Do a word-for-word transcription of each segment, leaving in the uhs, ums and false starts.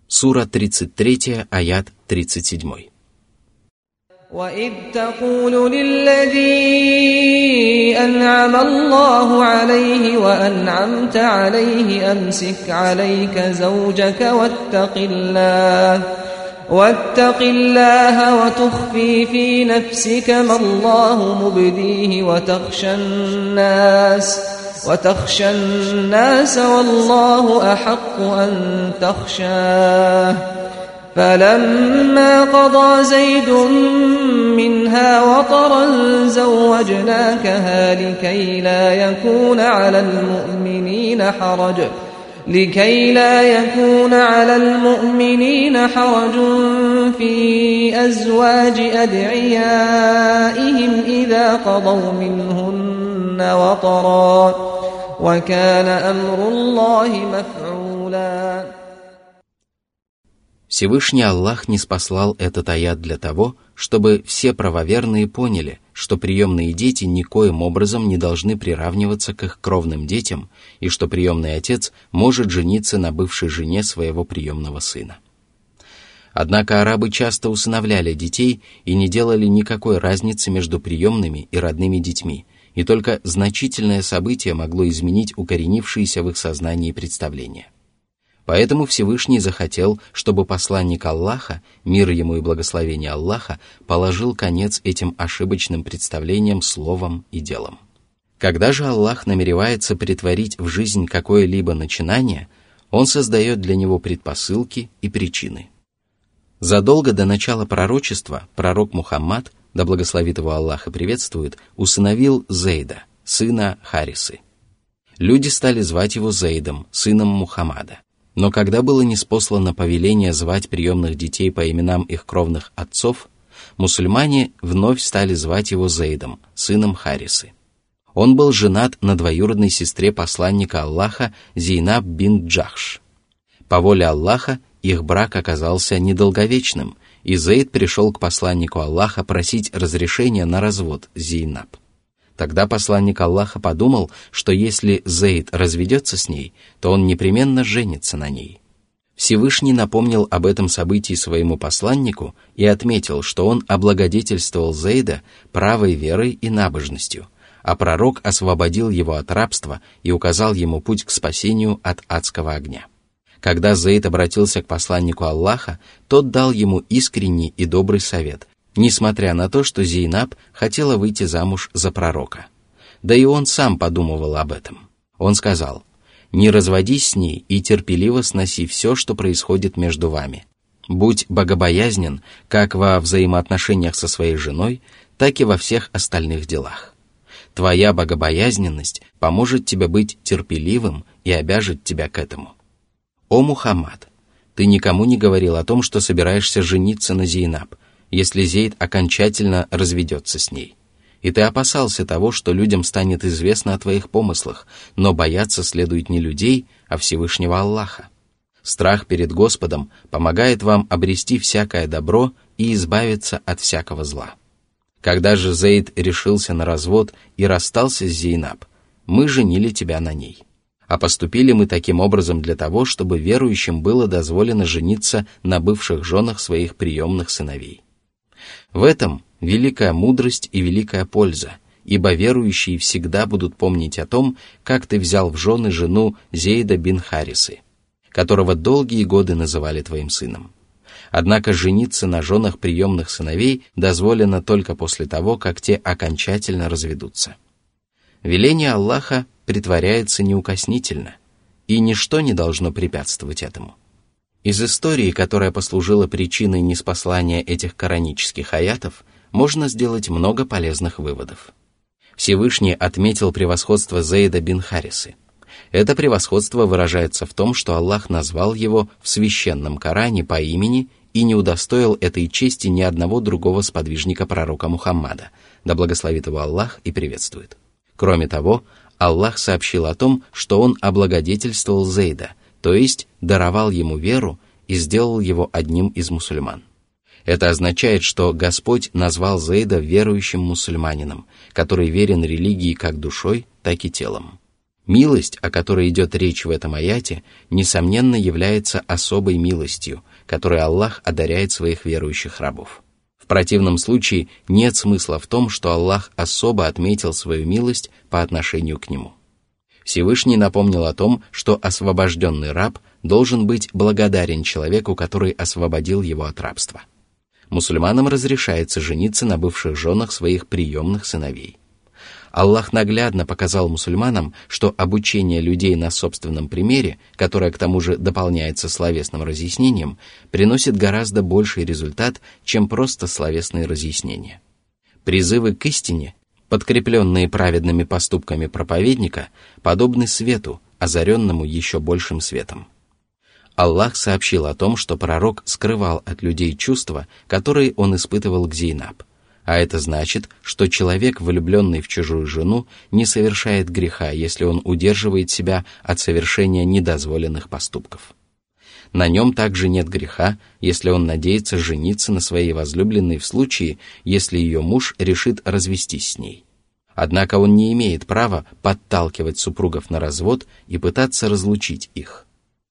Сура тридцать три, аят тридцать семь. وَإِذْ تَقُولُ لِلَّذِي أَنْعَمَ اللَّهُ عَلَيْهِ وَأَنْعَمْتَ عَلَيْهِ أَمْسِكْ عَلَيْكَ زَوْجَكَ وَاتَّقِ اللَّهَ وَاتَّقِ اللَّهَ وَتُخْفِي فِي نَفْسِكَ مَا اللَّهُ مُبْدِيهِ وَتَخْشَى النَّاسَ وَتَخْشَى النَّاسَ وَاللَّهُ أَحَقُّ أَن تَخْشَاهُ فَلَمَّا قَضَى زَيْدٌ مِّنْهَا وَطَرًا زَوَّجْنَاكَهَا لِكَيْ لَا يَكُونَ عَلَى الْمُؤْمِنِينَ حَرَجٌ لكي لا يكون على المؤمنين حرج في أزواج أدعيائهم إذا قضوا منهن وطرا وكان أمر الله مفعولا. Всевышний Аллах ниспослал этот аят для того, чтобы все правоверные поняли, что приемные дети никоим образом не должны приравниваться к их кровным детям, и что приемный отец может жениться на бывшей жене своего приемного сына. Однако арабы часто усыновляли детей и не делали никакой разницы между приемными и родными детьми, и только значительное событие могло изменить укоренившиеся в их сознании представления. Поэтому Всевышний захотел, чтобы посланник Аллаха, мир ему и благословение Аллаха, положил конец этим ошибочным представлениям словом и делом. Когда же Аллах намеревается претворить в жизнь какое-либо начинание, Он создает для него предпосылки и причины. Задолго до начала пророчества пророк Мухаммад, да благословит его Аллах и приветствует, усыновил Зейда, сына Харисы. Люди стали звать его Зейдом, сыном Мухаммада. Но когда было ниспослано повеление звать приемных детей по именам их кровных отцов, мусульмане вновь стали звать его Зейдом, сыном Харисы. Он был женат на двоюродной сестре посланника Аллаха Зейнаб бинт Джахш. По воле Аллаха их брак оказался недолговечным, и Зейд пришел к посланнику Аллаха просить разрешения на развод с Зейнаб. Тогда посланник Аллаха подумал, что если Зейд разведется с ней, то он непременно женится на ней. Всевышний напомнил об этом событии своему посланнику и отметил, что он облагодетельствовал Зейда правой верой и набожностью, а пророк освободил его от рабства и указал ему путь к спасению от адского огня. Когда Зейд обратился к посланнику Аллаха, тот дал ему искренний и добрый совет, несмотря на то, что Зейнаб хотела выйти замуж за пророка. Да и он сам подумывал об этом. Он сказал: «Не разводись с ней и терпеливо сноси все, что происходит между вами. Будь богобоязнен как во взаимоотношениях со своей женой, так и во всех остальных делах. Твоя богобоязненность поможет тебе быть терпеливым и обяжет тебя к этому. О Мухаммад, ты никому не говорил о том, что собираешься жениться на Зейнаб, если Зейд окончательно разведется с ней. И ты опасался того, что людям станет известно о твоих помыслах, но бояться следует не людей, а Всевышнего Аллаха. Страх перед Господом помогает вам обрести всякое добро и избавиться от всякого зла. Когда же Зейд решился на развод и расстался с Зейнаб, мы женили тебя на ней. А поступили мы таким образом для того, чтобы верующим было дозволено жениться на бывших женах своих приемных сыновей. В этом великая мудрость и великая польза, ибо верующие всегда будут помнить о том, как ты взял в жены жену Зейда бин Харисы, которого долгие годы называли твоим сыном. Однако жениться на женах приемных сыновей дозволено только после того, как те окончательно разведутся. Веление Аллаха притворяется неукоснительно, и ничто не должно препятствовать этому. Из истории, которая послужила причиной ниспослания этих коранических аятов, можно сделать много полезных выводов. Всевышний отметил превосходство Зейда бин Харисы. Это превосходство выражается в том, что Аллах назвал его в священном Коране по имени и не удостоил этой чести ни одного другого сподвижника пророка Мухаммада, да благословит его Аллах и приветствует. Кроме того, Аллах сообщил о том, что Он облагодетельствовал Зейда, то есть даровал ему веру и сделал его одним из мусульман. Это означает, что Господь назвал Зейда верующим мусульманином, который верен религии как душой, так и телом. Милость, о которой идет речь в этом аяте, несомненно является особой милостью, которой Аллах одаряет своих верующих рабов. В противном случае нет смысла в том, что Аллах особо отметил свою милость по отношению к нему. Всевышний напомнил о том, что освобожденный раб должен быть благодарен человеку, который освободил его от рабства. Мусульманам разрешается жениться на бывших женах своих приемных сыновей. Аллах наглядно показал мусульманам, что обучение людей на собственном примере, которое к тому же дополняется словесным разъяснением, приносит гораздо больший результат, чем просто словесные разъяснения. Призывы к истине, подкрепленные праведными поступками проповедника, подобны свету, озаренному еще большим светом. Аллах сообщил о том, что пророк скрывал от людей чувства, которые он испытывал к Зейнаб. А это значит, что человек, влюбленный в чужую жену, не совершает греха, если он удерживает себя от совершения недозволенных поступков. На нем также нет греха, если он надеется жениться на своей возлюбленной в случае, если ее муж решит развестись с ней. Однако он не имеет права подталкивать супругов на развод и пытаться разлучить их.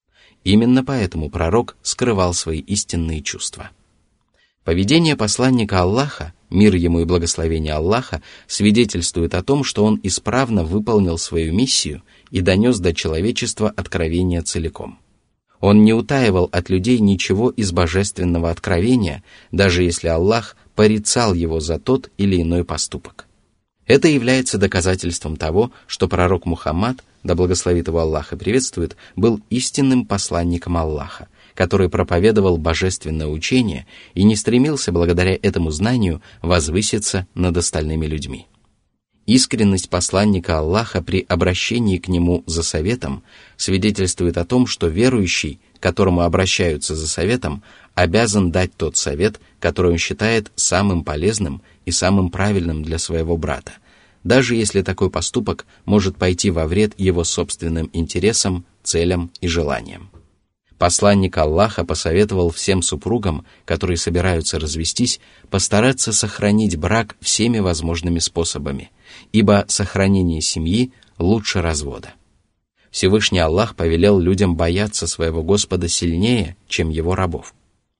Именно поэтому пророк скрывал свои истинные чувства. Поведение посланника Аллаха, мир ему и благословение Аллаха, свидетельствует о том, что он исправно выполнил свою миссию и донес до человечества откровение целиком. Он не утаивал от людей ничего из божественного откровения, даже если Аллах порицал его за тот или иной поступок. Это является доказательством того, что пророк Мухаммад, да благословит его Аллах и приветствует, был истинным посланником Аллаха, который проповедовал божественное учение и не стремился благодаря этому знанию возвыситься над остальными людьми. Искренность посланника Аллаха при обращении к нему за советом свидетельствует о том, что верующий, к которому обращаются за советом, обязан дать тот совет, который он считает самым полезным и самым правильным для своего брата, даже если такой поступок может пойти во вред его собственным интересам, целям и желаниям. Посланник Аллаха посоветовал всем супругам, которые собираются развестись, постараться сохранить брак всеми возможными способами, ибо сохранение семьи лучше развода. Всевышний Аллах повелел людям бояться своего Господа сильнее, чем его рабов.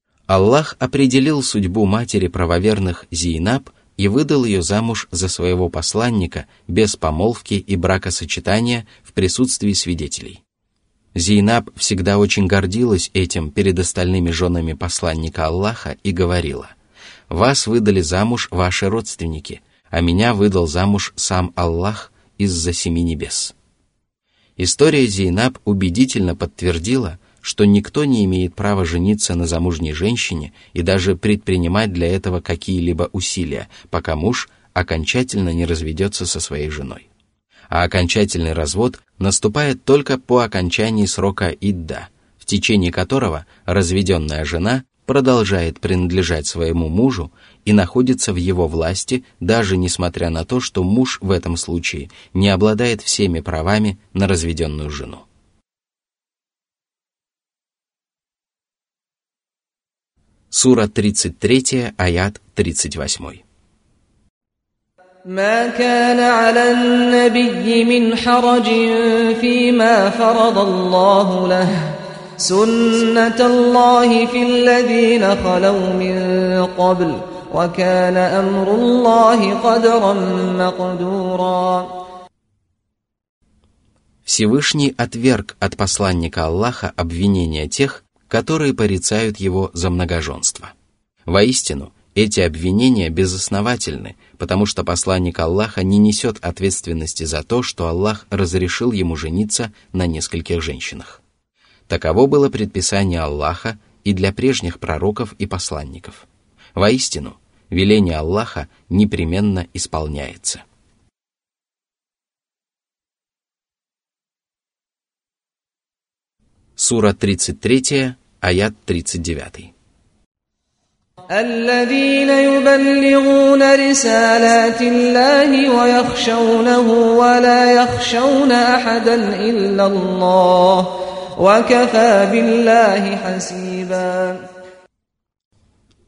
Аллах определил судьбу матери правоверных Зейнаб и выдал ее замуж за своего посланника без помолвки и бракосочетания в присутствии свидетелей. Зейнаб всегда очень гордилась этим перед остальными женами посланника Аллаха и говорила: «Вас выдали замуж ваши родственники, а меня выдал замуж сам Аллах из-за семи небес». История Зейнаб убедительно подтвердила, что никто не имеет права жениться на замужней женщине и даже предпринимать для этого какие-либо усилия, пока муж окончательно не разведется со своей женой. А окончательный развод наступает только по окончании срока идда, в течение которого разведенная жена продолжает принадлежать своему мужу и находится в его власти, даже несмотря на то, что муж в этом случае не обладает всеми правами на разведенную жену. Сура тридцать три, аят тридцать восемь. ما كان على النبي من حرج فيما فرض الله له سنة الله في الذين خلوا من قبل وكان أمر الله قدرا مقدورا. Всевышний отверг от посланника Аллаха обвинения тех, которые порицают его за многоженство. Воистину, эти обвинения безосновательны, потому что посланник Аллаха не несет ответственности за то, что Аллах разрешил ему жениться на нескольких женщинах. Таково было предписание Аллаха и для прежних пророков и посланников. Воистину, веление Аллаха непременно исполняется. Сура тридцать три, аят тридцать девять. الذين يبلغون رسالات الله ويخشونه ولا يخشون أحدا إلا الله وكفى بالله حسيبا.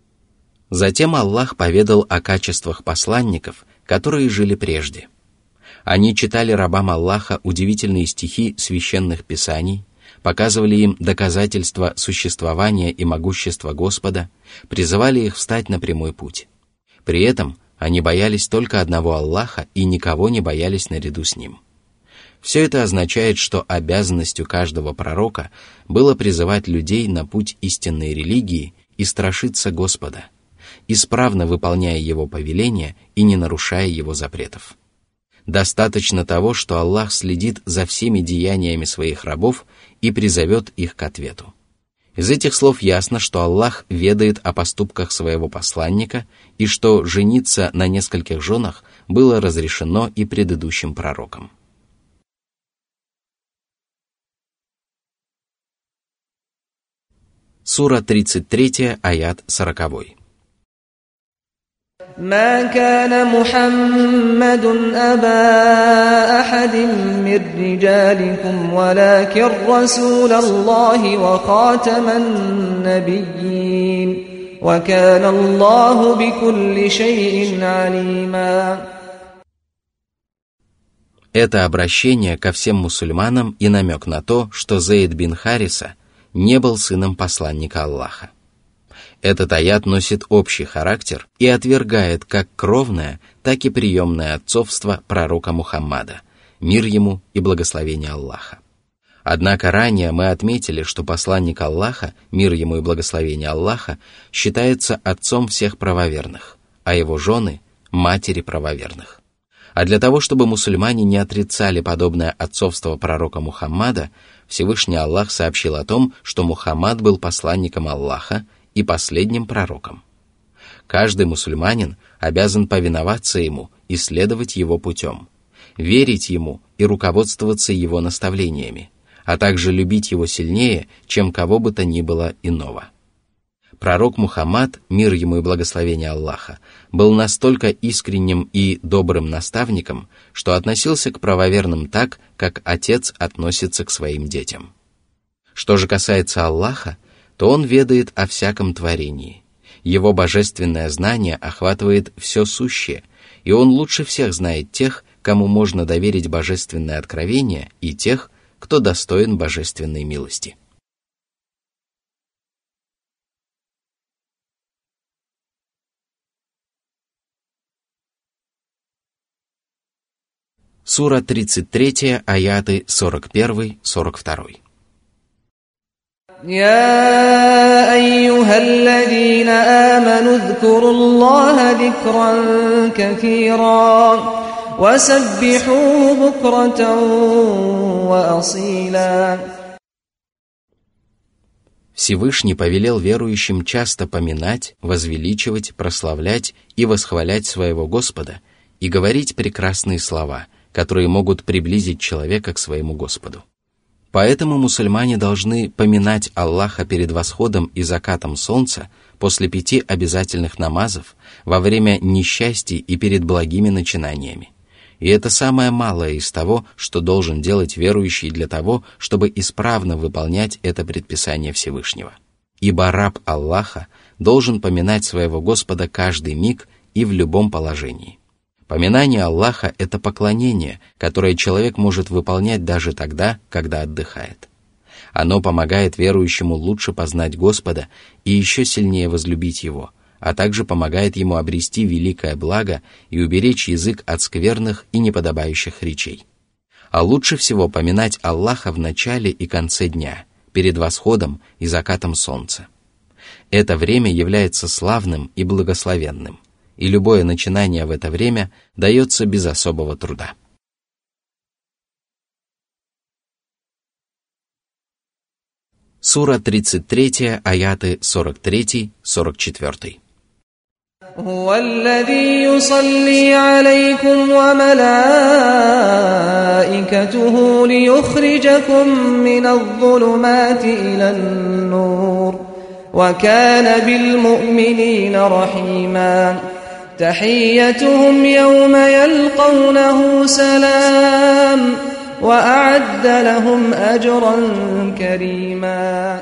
Затем Аллах поведал о качествах посланников, которые жили прежде. Они читали рабам Аллаха удивительные стихи священных писаний, показывали им доказательства существования и могущества Господа, призывали их встать на прямой путь. При этом они боялись только одного Аллаха и никого не боялись наряду с Ним. Все это означает, что обязанностью каждого пророка было призывать людей на путь истинной религии и страшиться Господа, исправно выполняя Его повеления и не нарушая Его запретов. Достаточно того, что Аллах следит за всеми деяниями своих рабов и призовет их к ответу. Из этих слов ясно, что Аллах ведает о поступках своего посланника и что жениться на нескольких женах было разрешено и предыдущим пророкам. Сура тридцать три, аят сорок. ما كان محمد أبا أحد من رجالكم ولكن رسول الله وخاتم النبيين وكان الله بكل شيء عليما. Это обращение ко всем мусульманам и намек на то, что Зейд бин Хариса не был сыном посланника Аллаха. Этот аят носит общий характер и отвергает как кровное, так и приемное отцовство пророка Мухаммада, мир ему и благословение Аллаха. Однако ранее мы отметили, что посланник Аллаха, мир ему и благословение Аллаха, считается отцом всех правоверных, а его жены – матери правоверных. А для того, чтобы мусульмане не отрицали подобное отцовство пророка Мухаммада, Всевышний Аллах сообщил о том, что Мухаммад был посланником Аллаха и последним пророком. Каждый мусульманин обязан повиноваться ему и следовать его путем, верить ему и руководствоваться его наставлениями, а также любить его сильнее, чем кого бы то ни было иного. Пророк Мухаммад, мир ему и благословение Аллаха, был настолько искренним и добрым наставником, что относился к правоверным так, как отец относится к своим детям. Что же касается Аллаха, то Он ведает о всяком творении. Его божественное знание охватывает все сущее, и Он лучше всех знает тех, кому можно доверить божественное откровение, и тех, кто достоин божественной милости. Сура тридцать три, аяты сорок один сорок два. يا أيها الذين آمنوا اذكروا الله ذكرا كثيرا وسبحوه بكرة وأصيلا. Всевышний повелел верующим часто поминать, возвеличивать, прославлять и восхвалять своего Господа и говорить прекрасные слова, которые могут приблизить человека к своему Господу. Поэтому мусульмане должны поминать Аллаха перед восходом и закатом солнца, после пяти обязательных намазов, во время несчастий и перед благими начинаниями. И это самое малое из того, что должен делать верующий для того, чтобы исправно выполнять это предписание Всевышнего. Ибо раб Аллаха должен поминать своего Господа каждый миг и в любом положении. Поминание Аллаха – это поклонение, которое человек может выполнять даже тогда, когда отдыхает. Оно помогает верующему лучше познать Господа и еще сильнее возлюбить Его, а также помогает ему обрести великое благо и уберечь язык от скверных и неподобающих речей. А лучше всего поминать Аллаха в начале и конце дня, перед восходом и закатом солнца. Это время является славным и благословенным, и любое начинание в это время дается без особого труда. Сура тридцать три, аяты сорок три сорок четыре. هو الذي يصلي عليكم وملائكته ليخرجكم من الظلمات إلى النور وكان بالمؤمنين رحيما تحيتهم يوم يلقونه سلام وأعد لهم أجرا كريما.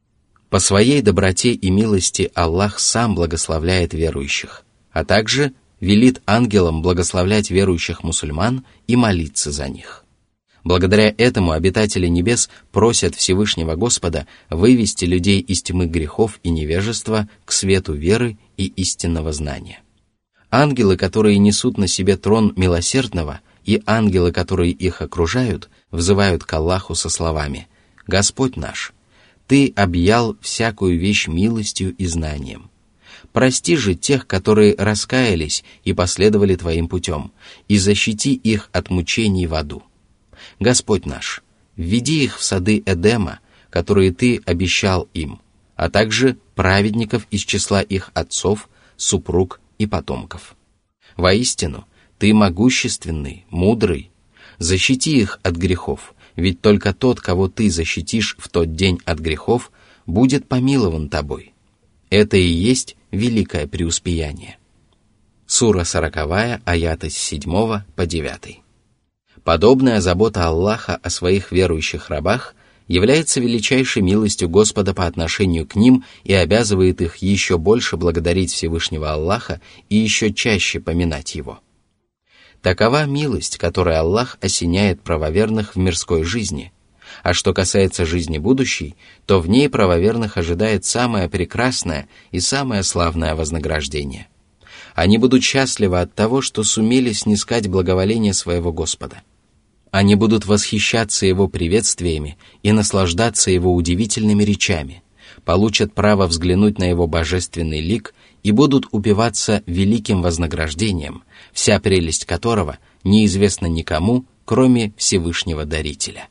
По своей доброте и милости Аллах сам благословляет верующих, а также велит ангелам благословлять верующих мусульман и молиться за них. Благодаря этому обитатели небес просят Всевышнего Господа вывести людей из тьмы грехов и невежества к свету веры и истинного знания. Ангелы, которые несут на себе трон милосердного, и ангелы, которые их окружают, взывают к Аллаху со словами: «Господь наш, Ты объял всякую вещь милостью и знанием. Прости же тех, которые раскаялись и последовали Твоим путем, и защити их от мучений в аду. Господь наш, введи их в сады Эдема, которые Ты обещал им, а также праведников из числа их отцов, супруг и потомков. Воистину, Ты могущественный, мудрый. Защити их от грехов, ведь только тот, кого Ты защитишь в тот день от грехов, будет помилован Тобой. Это и есть великое преуспеяние». Сура сороковая, аяты с седьмого по девятый. Подобная забота Аллаха о своих верующих рабах является величайшей милостью Господа по отношению к ним и обязывает их еще больше благодарить Всевышнего Аллаха и еще чаще поминать Его. Такова милость, которой Аллах осеняет правоверных в мирской жизни, а что касается жизни будущей, то в ней правоверных ожидает самое прекрасное и самое славное вознаграждение. Они будут счастливы от того, что сумели снискать благоволение своего Господа. Они будут восхищаться Его приветствиями и наслаждаться Его удивительными речами, получат право взглянуть на Его божественный лик и будут упиваться великим вознаграждением, вся прелесть которого неизвестна никому, кроме Всевышнего Дарителя.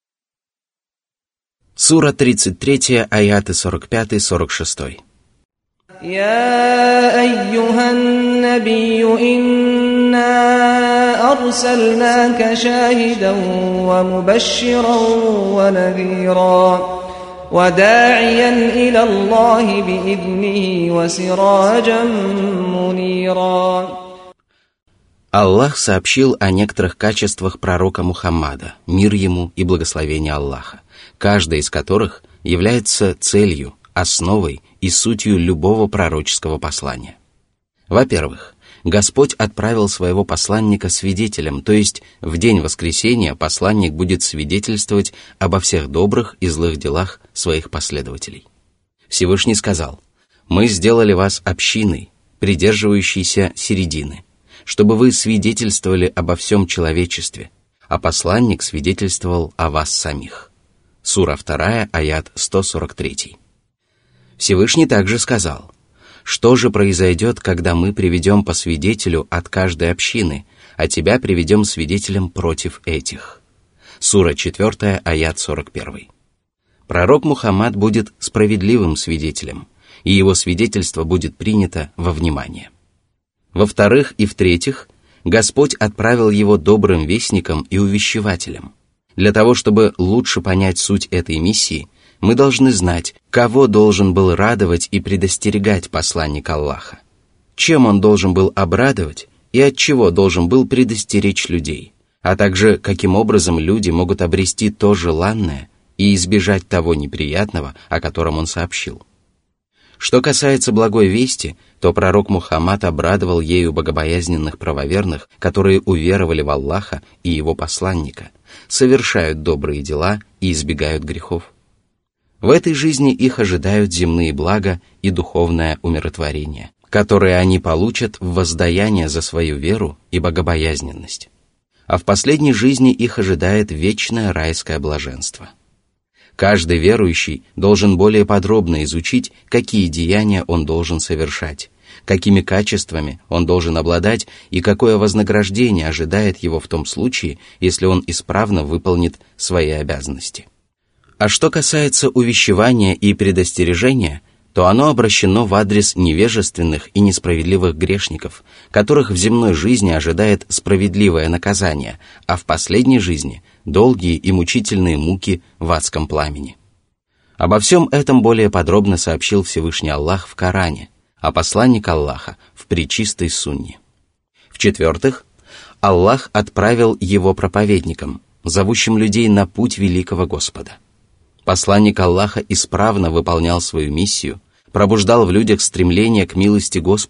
Сура тридцать три, аяты сорок пять сорок шесть. يا أيها النبي إنا أرسلناك شاهدا ومبشرا ونذيرا وداعيا إلى الله بإذنه وسراجا منيرا. Аллах сообщил о некоторых качествах пророка Мухаммада, мир ему и благословение Аллаха, каждая из которых является целью, основой и сутью любого пророческого послания. Во-первых, Господь отправил своего посланника свидетелем, то есть в день воскресения посланник будет свидетельствовать обо всех добрых и злых делах своих последователей. Всевышний сказал: «Мы сделали вас общиной, придерживающейся середины, чтобы вы свидетельствовали обо всем человечестве, а посланник свидетельствовал о вас самих». Сура вторая, аят сто сорок три. Всевышний также сказал: «Что же произойдет, когда мы приведем по свидетелю от каждой общины, а тебя приведем свидетелем против этих?» Сура четвертая, аят сорок один. Пророк Мухаммад будет справедливым свидетелем, и его свидетельство будет принято во внимание. Во-вторых и в-третьих, Господь отправил его добрым вестником и увещевателем. Для того, чтобы лучше понять суть этой миссии, мы должны знать, кого должен был радовать и предостерегать посланник Аллаха, чем он должен был обрадовать и от чего должен был предостеречь людей, а также каким образом люди могут обрести то желанное и избежать того неприятного, о котором он сообщил. Что касается благой вести, то пророк Мухаммад обрадовал ею богобоязненных правоверных, которые уверовали в Аллаха и его посланника, совершают добрые дела и избегают грехов. В этой жизни их ожидают земные блага и духовное умиротворение, которые они получат в воздаяние за свою веру и богобоязненность. А в последней жизни их ожидает вечное райское блаженство. Каждый верующий должен более подробно изучить, какие деяния он должен совершать, какими качествами он должен обладать и какое вознаграждение ожидает его в том случае, если он исправно выполнит свои обязанности. А что касается увещевания и предостережения, то оно обращено в адрес невежественных и несправедливых грешников, которых в земной жизни ожидает справедливое наказание, а в последней жизни – долгие и мучительные муки в адском пламени. Обо всем этом более подробно сообщил Всевышний Аллах в Коране, а посланник Аллаха в пречистой Сунне. В-четвертых, Аллах отправил его проповедникам, зовущим людей на путь великого Господа. Посланник Аллаха исправно выполнял свою миссию, пробуждал в людях стремление к милости Господа,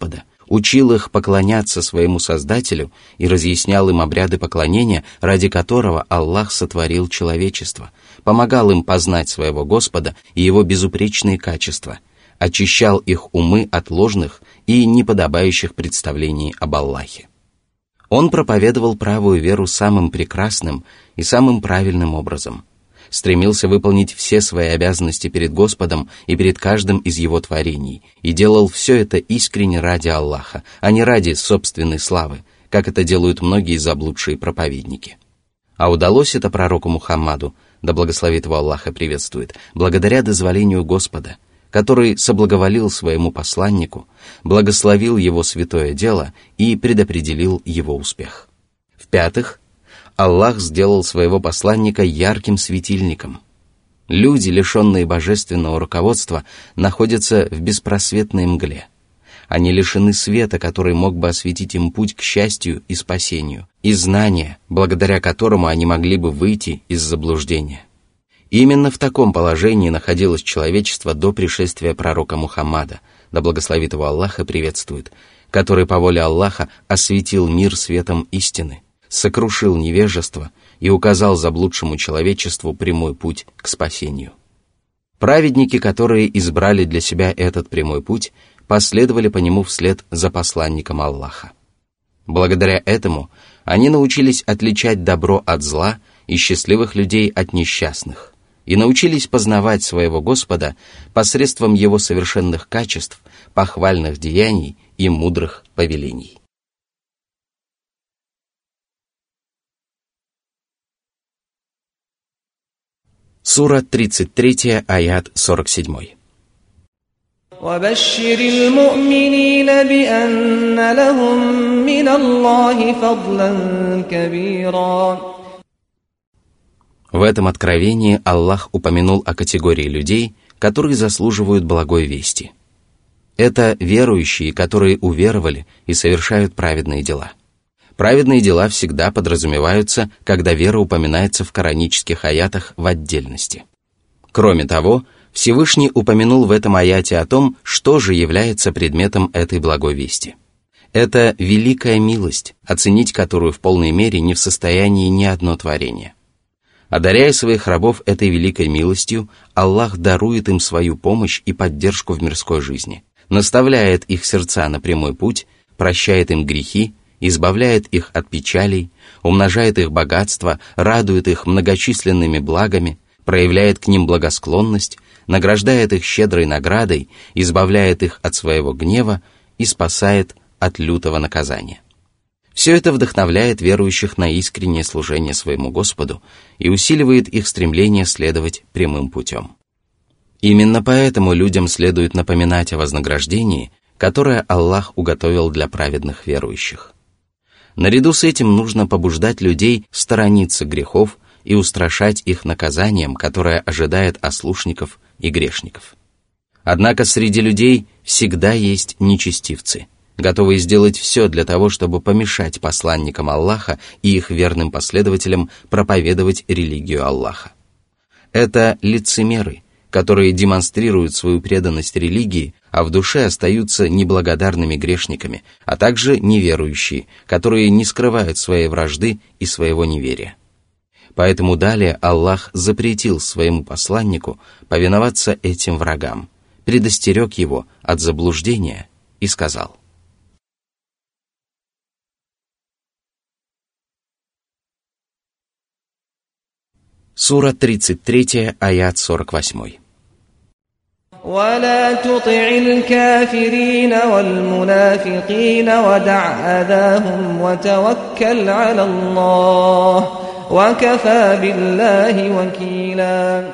учил их поклоняться своему Создателю и разъяснял им обряды поклонения, ради которого Аллах сотворил человечество, помогал им познать своего Господа и Его безупречные качества, очищал их умы от ложных и неподобающих представлений об Аллахе. Он проповедовал правую веру самым прекрасным и самым правильным образом, стремился выполнить все свои обязанности перед Господом и перед каждым из Его творений, и делал все это искренне ради Аллаха, а не ради собственной славы, как это делают многие заблудшие проповедники. А удалось это пророку Мухаммаду, да благословит его Аллах и приветствует, благодаря дозволению Господа, который соблаговолил своему посланнику, благословил его святое дело и предопределил его успех. В-пятых, Аллах сделал своего посланника ярким светильником. Люди, лишенные божественного руководства, находятся в беспросветной мгле. Они лишены света, который мог бы осветить им путь к счастью и спасению, и знания, благодаря которому они могли бы выйти из заблуждения. Именно в таком положении находилось человечество до пришествия пророка Мухаммада, да благословит его Аллах и приветствует, который по воле Аллаха осветил мир светом истины, сокрушил невежество и указал заблудшему человечеству прямой путь к спасению. Праведники, которые избрали для себя этот прямой путь, последовали по нему вслед за посланником Аллаха. Благодаря этому они научились отличать добро от зла и счастливых людей от несчастных, и научились познавать своего Господа посредством Его совершенных качеств, похвальных деяний и мудрых повелений. Сура тридцать три, аят сорок семь. وَبَشِّرِ الْمُؤْمِنِينَ بِأَنَّ لَهُم مِّنَ اللَّهِ فَضْلًا كَبِيرًا. В этом откровении Аллах упомянул о категории людей, которые заслуживают благой вести. Это верующие, которые уверовали и совершают праведные дела. Праведные дела всегда подразумеваются, когда вера упоминается в коранических аятах в отдельности. Кроме того, Всевышний упомянул в этом аяте о том, что же является предметом этой благой вести. Это великая милость, оценить которую в полной мере не в состоянии ни одно творение. Одаряя своих рабов этой великой милостью, Аллах дарует им свою помощь и поддержку в мирской жизни, наставляет их сердца на прямой путь, прощает им грехи, избавляет их от печалей, умножает их богатство, радует их многочисленными благами, проявляет к ним благосклонность, награждает их щедрой наградой, избавляет их от своего гнева и спасает от лютого наказания. Все это вдохновляет верующих на искреннее служение своему Господу и усиливает их стремление следовать прямым путем. Именно поэтому людям следует напоминать о вознаграждении, которое Аллах уготовил для праведных верующих. Наряду с этим нужно побуждать людей сторониться грехов и устрашать их наказанием, которое ожидает ослушников и грешников. Однако среди людей всегда есть нечестивцы, готовые сделать все для того, чтобы помешать посланникам Аллаха и их верным последователям проповедовать религию Аллаха. Это лицемеры, которые демонстрируют свою преданность религии, а в душе остаются неблагодарными грешниками, а также неверующие, которые не скрывают своей вражды и своего неверия. Поэтому далее Аллах запретил своему посланнику повиноваться этим врагам, предостерег его от заблуждения и сказал: Сура тридцать три, аят сорок восемь. ولا تطع الكافرين والمنافقين ودع أذاهم وتوكل على الله وكفى بالله وكيلا.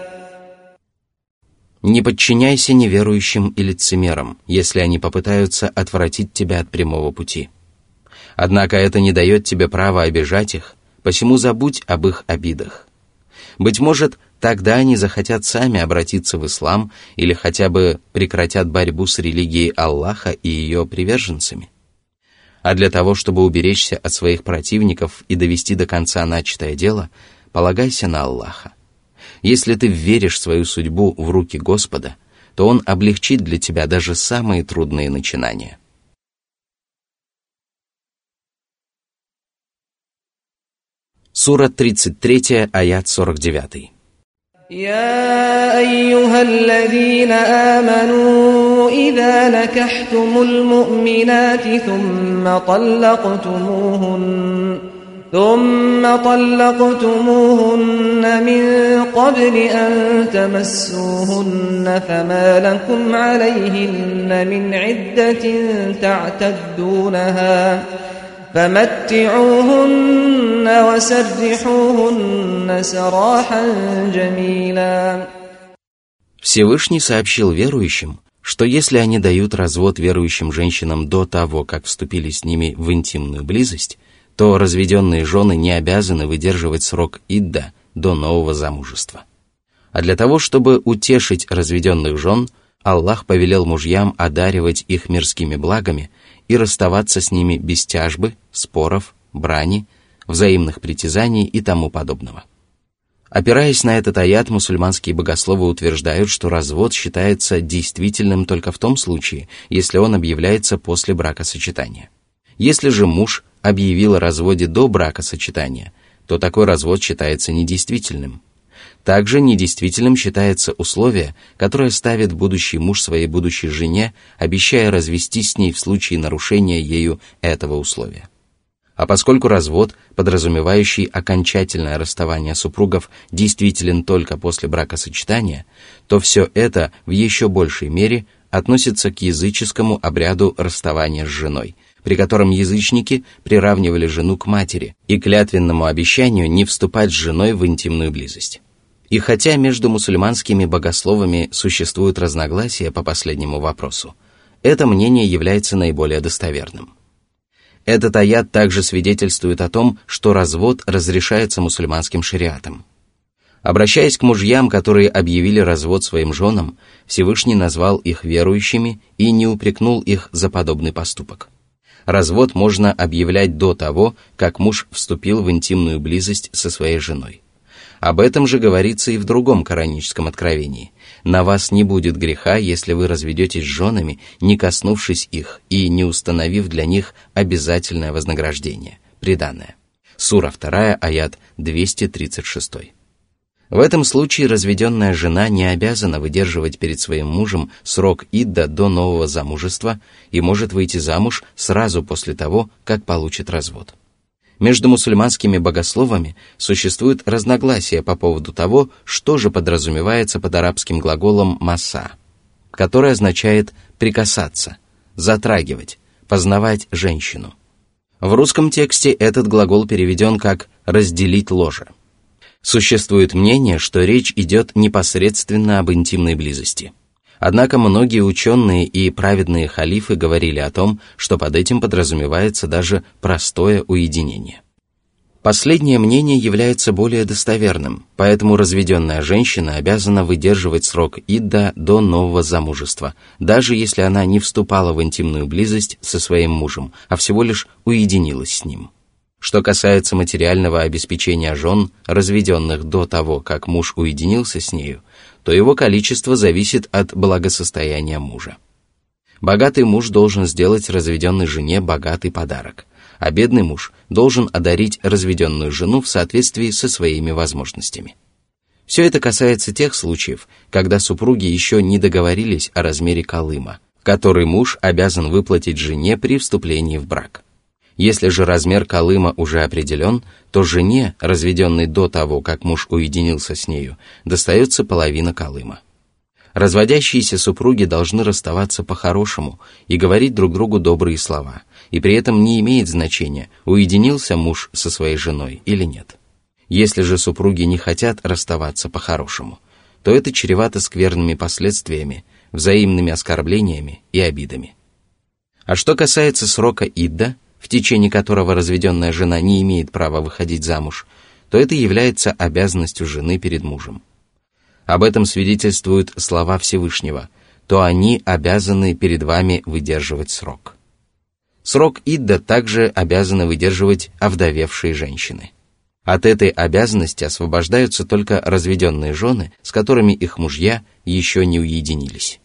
Не подчиняйся неверующим и лицемерам, если они попытаются отвратить тебя от прямого пути. Однако это не дает тебе права обижать их, посему забудь об их обидах. Быть может, тогда они захотят сами обратиться в ислам или хотя бы прекратят борьбу с религией Аллаха и ее приверженцами. А для того, чтобы уберечься от своих противников и довести до конца начатое дело, полагайся на Аллаха. Если ты веришь свою судьбу в руки Господа, то Он облегчит для тебя даже самые трудные начинания. Сура тридцать три, аят сорок девять. يا أيها الذين آمنوا إذا نكحتم المؤمنات ثم طلقتموهن ثم طلقتموهن من قبل أن تمسوهن فما لكم عليهن من عدة تعتدونها فمتعوهن وسرحوهن سراحا جميلا. Всевышний сообщил верующим, что если они дают развод верующим женщинам до того, как вступили с ними в интимную близость, то разведенные жены не обязаны выдерживать срок идда до нового замужества. А для того, чтобы утешить разведенных жен, Аллах повелел мужьям одаривать их мирскими благами и расставаться с ними без тяжбы, споров, брани, взаимных притязаний и тому подобного. Опираясь на этот аят, мусульманские богословы утверждают, что развод считается действительным только в том случае, если он объявляется после бракосочетания. Если же муж объявил о разводе до бракосочетания, то такой развод считается недействительным. Также недействительным считается условие, которое ставит будущий муж своей будущей жене, обещая развестись с ней в случае нарушения ею этого условия. А поскольку развод, подразумевающий окончательное расставание супругов, действителен только после бракосочетания, то все это в еще большей мере относится к языческому обряду расставания с женой, при котором язычники приравнивали жену к матери, и клятвенному обещанию не вступать с женой в интимную близость. И хотя между мусульманскими богословами существуют разногласия по последнему вопросу, это мнение является наиболее достоверным. Этот аят также свидетельствует о том, что развод разрешается мусульманским шариатом. Обращаясь к мужьям, которые объявили развод своим женам, Всевышний назвал их верующими и не упрекнул их за подобный поступок. Развод можно объявлять до того, как муж вступил в интимную близость со своей женой. Об этом же говорится и в другом кораническом откровении. «На вас не будет греха, если вы разведетесь с женами, не коснувшись их и не установив для них обязательное вознаграждение, приданое». Сура два, аят двести тридцать шесть. В этом случае разведенная жена не обязана выдерживать перед своим мужем срок идда до нового замужества и может выйти замуж сразу после того, как получит развод. Между мусульманскими богословами существует разногласие по поводу того, что же подразумевается под арабским глаголом «масса», который означает «прикасаться», «затрагивать», «познавать женщину». В русском тексте этот глагол переведен как «разделить ложе». Существует мнение, что речь идет непосредственно об интимной близости. Однако многие ученые и праведные халифы говорили о том, что под этим подразумевается даже простое уединение. Последнее мнение является более достоверным, поэтому разведенная женщина обязана выдерживать срок идда до нового замужества, даже если она не вступала в интимную близость со своим мужем, а всего лишь уединилась с ним. Что касается материального обеспечения жен, разведенных до того, как муж уединился с нею, то его количество зависит от благосостояния мужа. Богатый муж должен сделать разведенной жене богатый подарок, а бедный муж должен одарить разведенную жену в соответствии со своими возможностями. Все это касается тех случаев, когда супруги еще не договорились о размере калыма, который муж обязан выплатить жене при вступлении в брак. Если же размер калыма уже определен, то жене, разведенной до того, как муж уединился с нею, достается половина калыма. Разводящиеся супруги должны расставаться по-хорошему и говорить друг другу добрые слова, и при этом не имеет значения, уединился муж со своей женой или нет. Если же супруги не хотят расставаться по-хорошему, то это чревато скверными последствиями, взаимными оскорблениями и обидами. А что касается срока идда, в течение которого разведенная жена не имеет права выходить замуж, то это является обязанностью жены перед мужем. Об этом свидетельствуют слова Всевышнего: «То они обязаны перед вами выдерживать срок». Срок идда также обязаны выдерживать овдовевшие женщины. От этой обязанности освобождаются только разведенные жены, с которыми их мужья еще не уединились.